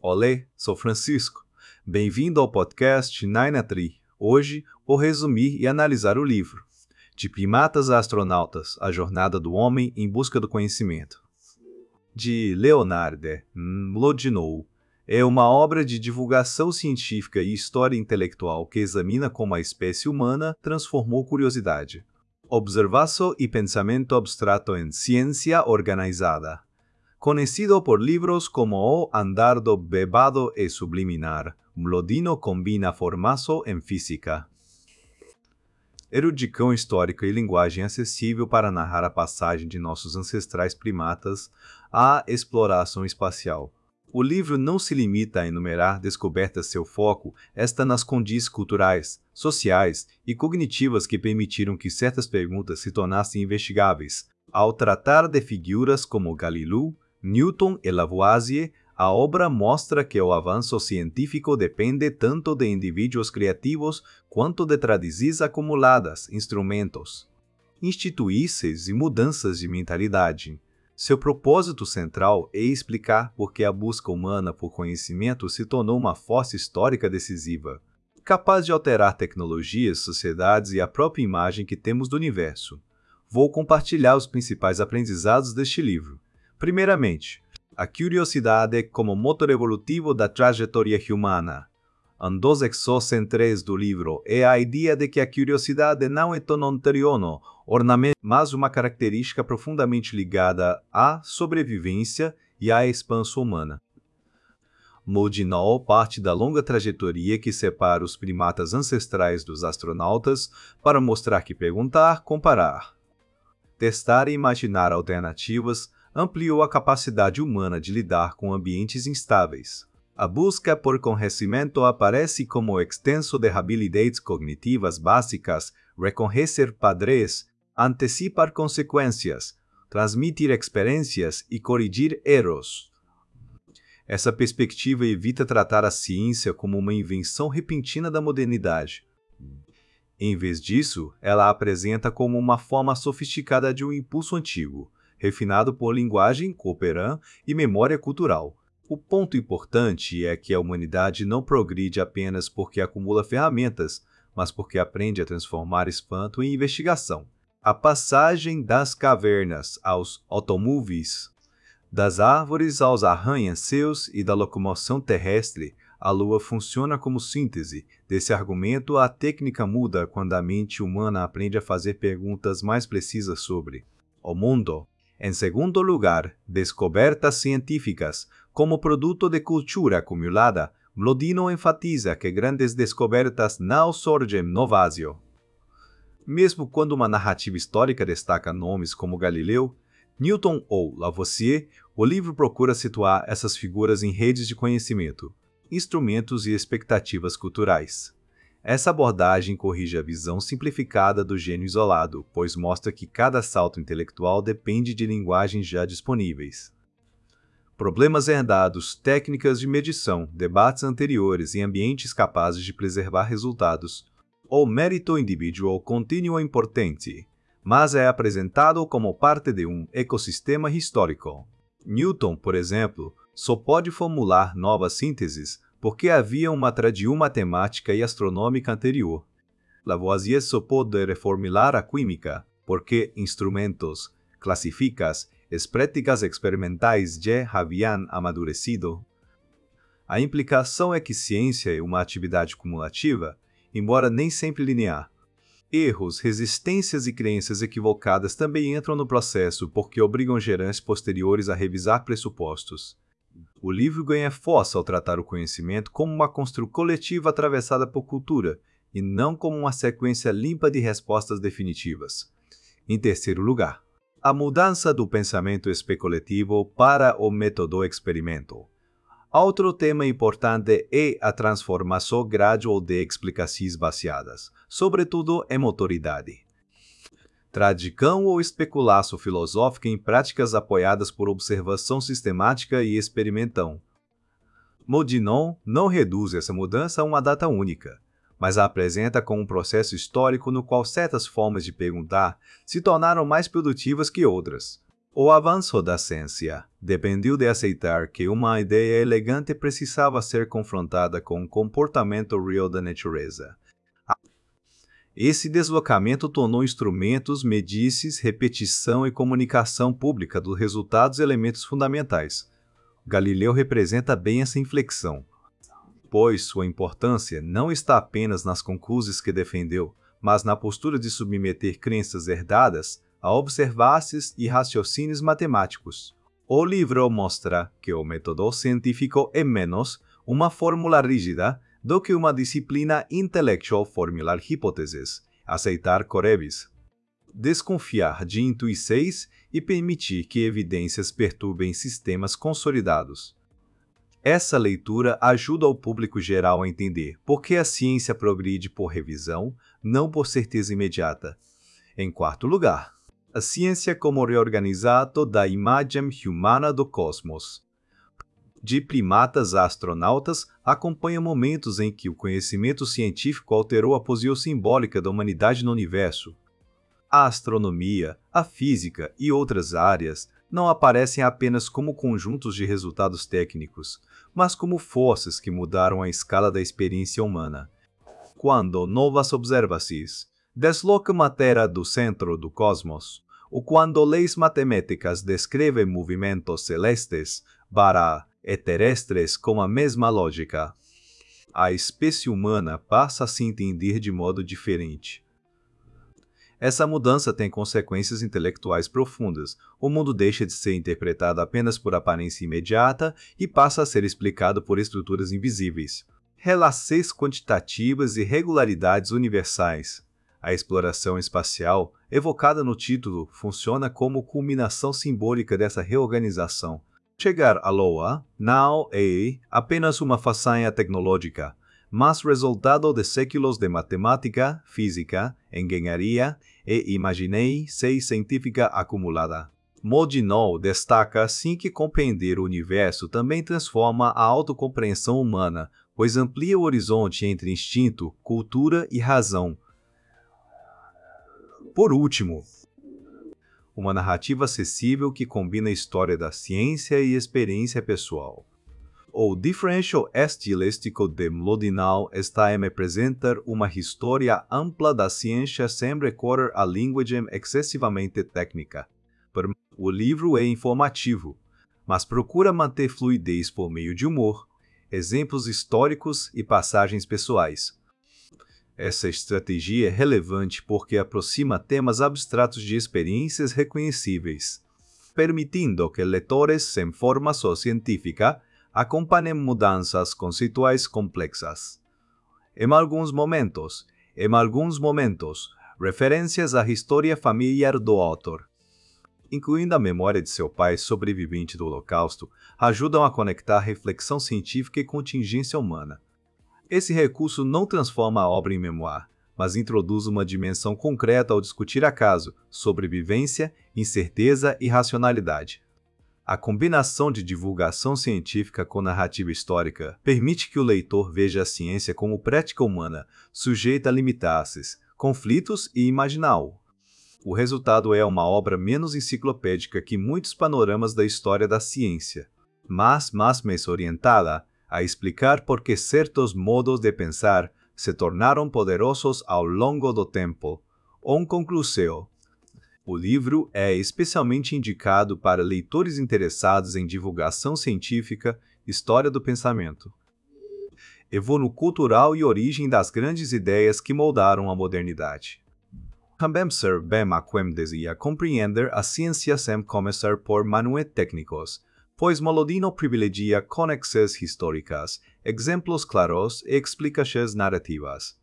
Olê, sou Francisco. Bem-vindo ao podcast Nainatri. Hoje vou resumir e analisar o livro De Primatas a Astronautas, a Jornada do Homem em Busca do Conhecimento, de Leonard Mlodinow. É uma obra de divulgação científica e história intelectual que examina como a espécie humana transformou curiosidade. Observação e pensamento abstrato em ciência organizada. Conhecido por livros como O Andar do Bebado e Subliminar, Mlodinow combina formação em física, erudição histórica e linguagem acessível para narrar a passagem de nossos ancestrais primatas à exploração espacial. O livro não se limita a enumerar descobertas, seu foco está nas condições culturais, sociais e cognitivas que permitiram que certas perguntas se tornassem investigáveis. Ao tratar de figuras como Galileu, Newton e Lavoisier, a obra mostra que o avanço científico depende tanto de indivíduos criativos quanto de tradições acumuladas, instrumentos, instituições e mudanças de mentalidade. Seu propósito central é explicar por que a busca humana por conhecimento se tornou uma força histórica decisiva, capaz de alterar tecnologias, sociedades e a própria imagem que temos do universo. Vou compartilhar os principais aprendizados deste livro. Primeiramente, a curiosidade como motor evolutivo da trajetória humana. Um dos eixos centrais do livro é a ideia de que a curiosidade não é tão anterior, ornamento, mas uma característica profundamente ligada à sobrevivência e à expansão humana. Mlodinow parte da longa trajetória que separa os primatas ancestrais dos astronautas para mostrar que perguntar, comparar, testar e imaginar alternativas ampliou a capacidade humana de lidar com ambientes instáveis. A busca por conhecimento aparece como extenso de habilidades cognitivas básicas, reconhecer padrões, antecipar consequências, transmitir experiências e corrigir erros. Essa perspectiva evita tratar a ciência como uma invenção repentina da modernidade. Em vez disso, ela a apresenta como uma forma sofisticada de um impulso antigo, refinado por linguagem, cooperã e memória cultural. O ponto importante é que a humanidade não progride apenas porque acumula ferramentas, mas porque aprende a transformar espanto em investigação. A passagem das cavernas aos automóveis, das árvores aos arranha-céus e da locomoção terrestre, a Lua funciona como síntese. Desse argumento, a técnica muda quando a mente humana aprende a fazer perguntas mais precisas sobre o mundo. Em segundo lugar, descobertas científicas. Como produto de cultura acumulada, Mlodinow enfatiza que grandes descobertas não surgem no vazio. Mesmo quando uma narrativa histórica destaca nomes como Galileu, Newton ou Lavoisier, o livro procura situar essas figuras em redes de conhecimento, instrumentos e expectativas culturais. Essa abordagem corrige a visão simplificada do gênio isolado, pois mostra que cada salto intelectual depende de linguagens já disponíveis. Problemas herdados, técnicas de medição, debates anteriores e ambientes capazes de preservar resultados. O mérito individual continua importante, mas é apresentado como parte de um ecossistema histórico. Newton, por exemplo, só pode formular novas sínteses porque havia uma tradição matemática e astronômica anterior. Lavoisier só pôde reformular a química, porque instrumentos, classificas e práticas experimentais já haviam amadurecido. A implicação é que ciência é uma atividade cumulativa, embora nem sempre linear. Erros, resistências e crenças equivocadas também entram no processo porque obrigam gerantes posteriores a revisar pressupostos. O livro ganha força ao tratar o conhecimento como uma construção coletiva atravessada por cultura, e não como uma sequência limpa de respostas definitivas. Em terceiro lugar, a mudança do pensamento especulativo para o método experimento. Outro tema importante é a transformação gradual de explicações baseadas, sobretudo em autoridade. Tradição ou especulação filosófica em práticas apoiadas por observação sistemática e experimentão. Mlodinow não reduz essa mudança a uma data única, mas a apresenta como um processo histórico no qual certas formas de perguntar se tornaram mais produtivas que outras. O avanço da ciência dependeu de aceitar que uma ideia elegante precisava ser confrontada com o comportamento real da natureza. Esse deslocamento tornou instrumentos, medices, repetição e comunicação pública dos resultados elementos fundamentais. Galileu representa bem essa inflexão, pois sua importância não está apenas nas conclusões que defendeu, mas na postura de submeter crenças herdadas a observácios e raciocínios matemáticos. O livro mostra que o método científico é menos uma fórmula rígida do que uma disciplina intelectual formular hipóteses, aceitar corebis, desconfiar de intuições e permitir que evidências perturbem sistemas consolidados. Essa leitura ajuda o público geral a entender por que a ciência progride por revisão, não por certeza imediata. Em quarto lugar, a ciência como reorganizado da imagem humana do cosmos. De primatas a astronautas, acompanha momentos em que o conhecimento científico alterou a posição simbólica da humanidade no universo. A astronomia, a física e outras áreas não aparecem apenas como conjuntos de resultados técnicos, mas como forças que mudaram a escala da experiência humana. Quando novas observações deslocam matéria do centro do cosmos, ou quando leis matemáticas descrevem movimentos celestes para terrestres com a mesma lógica, a espécie humana passa a se entender de modo diferente. Essa mudança tem consequências intelectuais profundas. O mundo deixa de ser interpretado apenas por aparência imediata e passa a ser explicado por estruturas invisíveis. Relações quantitativas e regularidades universais. A exploração espacial, evocada no título, funciona como culminação simbólica dessa reorganização. Chegar à Lua não é apenas uma façanha tecnológica, mas resultado de séculos de matemática, física, engenharia e imaginação científica acumulada. Modineau destaca assim que compreender o universo também transforma a autocompreensão humana, pois amplia o horizonte entre instinto, cultura e razão. Por último, uma narrativa acessível que combina a história da ciência e experiência pessoal. O diferencial estilístico de Modineau está em apresentar uma história ampla da ciência sem recorrer à linguagem excessivamente técnica. O livro é informativo, mas procura manter fluidez por meio de humor, exemplos históricos e passagens pessoais. Essa estratégia é relevante porque aproxima temas abstratos de experiências reconhecíveis, permitindo que leitores sem formação científica acompanhem mudanças conceituais complexas. Em alguns momentos, referências à história familiar do autor, incluindo a memória de seu pai sobrevivente do Holocausto, ajudam a conectar reflexão científica e contingência humana. Esse recurso não transforma a obra em memoir, mas introduz uma dimensão concreta ao discutir acaso, sobrevivência, incerteza e racionalidade. A combinação de divulgação científica com narrativa histórica permite que o leitor veja a ciência como prática humana, sujeita a limitar-se, conflitos e imaginá-o. O resultado é uma obra menos enciclopédica que muitos panoramas da história da ciência, mas mais orientada a explicar por que certos modos de pensar se tornaram poderosos ao longo do tempo. En conclusão, o livro é especialmente indicado para leitores interessados em divulgação científica, história do pensamento, evolução cultural e origem das grandes ideias que moldaram a modernidade. Também serve a quem deseja compreender a ciência sem começar por manuais técnicos, pois Modineau privilegia conexões históricas, exemplos claros e explicações narrativas.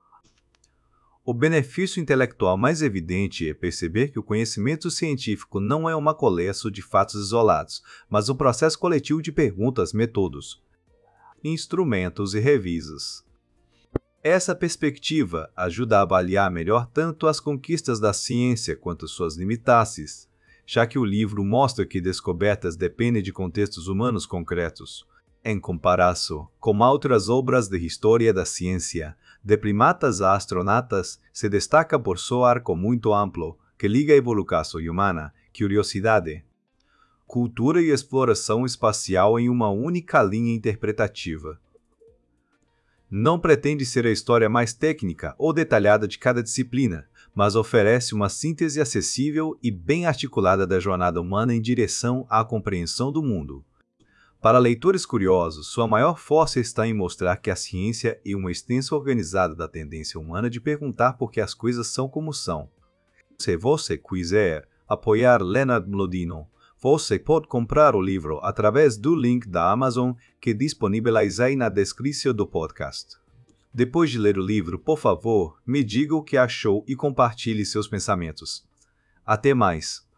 O benefício intelectual mais evidente é perceber que o conhecimento científico não é uma coleção de fatos isolados, mas um processo coletivo de perguntas, métodos, instrumentos e revisas. Essa perspectiva ajuda a avaliar melhor tanto as conquistas da ciência quanto suas limitações, já que o livro mostra que descobertas dependem de contextos humanos concretos. Em comparação com outras obras de história da ciência, de primatas a astronautas, se destaca por seu arco muito amplo, que liga a evolução humana, curiosidade. Cultura e exploração espacial em uma única linha interpretativa. Não pretende ser a história mais técnica ou detalhada de cada disciplina, mas oferece uma síntese acessível e bem articulada da jornada humana em direção à compreensão do mundo. Para leitores curiosos, sua maior força está em mostrar que a ciência é uma extensão organizada da tendência humana de perguntar por que as coisas são como são. Se você quiser apoiar Leonard Mlodino, você pode comprar o livro através do link da Amazon que disponibilizei na descrição do podcast. Depois de ler o livro, por favor, me diga o que achou e compartilhe seus pensamentos. Até mais!